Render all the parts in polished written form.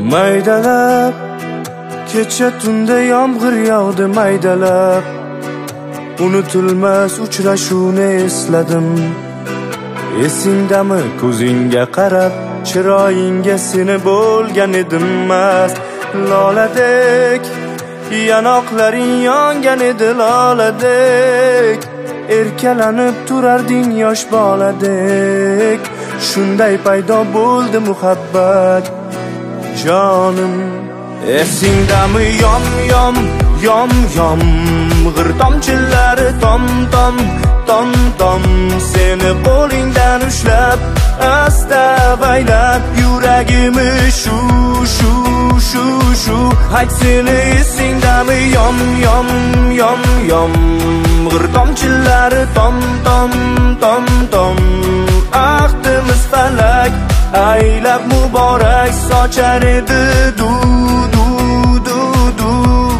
Maydalab kecha tunda yomg'ir yog'di maydalab, unutilmas uchrashuvni esladim. Esingdami ko'zingga qarab, chiroyingga seni bo'lgan edim mast. Loladek yanoqlaring yongan edi loladek, erkalanib turarding yosh boladek. Shunday paydo bo'ldi muhabbat jonim. Esingdami yom yom yom yom, g'ir tomchilari tom tom tom tom, seni qo'lingdan ushlab asta avaylab yuragimni shu shu shu shu. Ayt seni esingdami yom yom yom yom, g'ir tomchilari tom tom tom tom, ahdimiz falak aylab muborak sochar edi du du du du.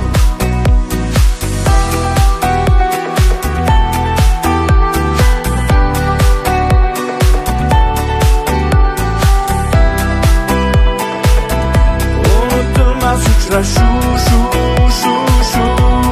Unutilmas uchrashuv shu shu shu.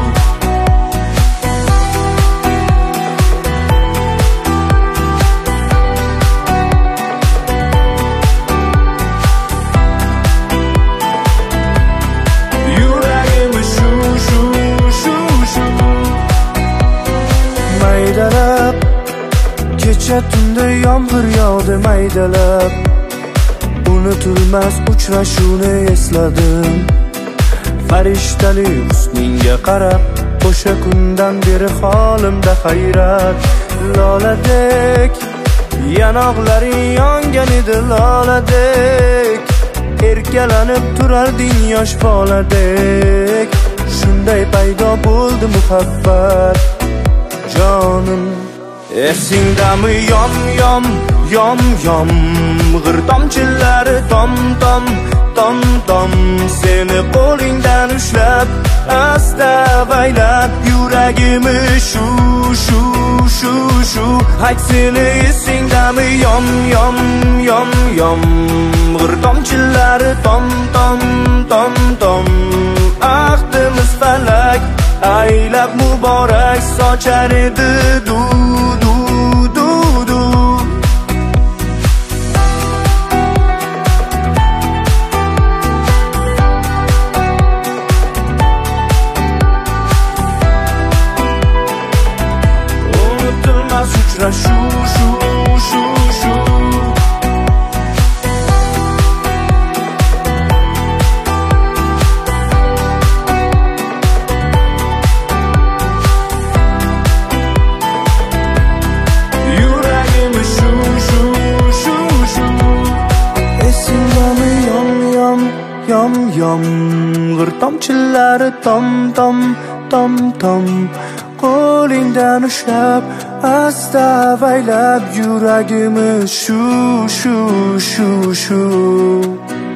Maydalab kecha tunda yomg'ir yog'di maydalab, unutilmas uchrashuvni esladim. Farishtali husningga qarab, o'sha kundan beri holimda hayrat. Loladek yanoqlaring yongan edi loladek, erkalanib turarding yosh boladek. Shunday paydo bo'ldi muhabbat jonim. Esingdami yom yom yom yom, g'ir tomchilari tom tom tom tom, seni qo'lingdan ushlab asta avaylab yuragimni shu shu shu shu. Ayt seni esingdami yom yom yom yom, g'ir tomchilari tom tom tom tom, ahdimiz falak aylab muborak sochar edi du du du du. Unutilmas uchrashuv shu shu shu. Yom yom, g'ir tomchilari tom tom tom tom, qo'lingdan ushlab asta avaylab yuragimni shu shu shu shu.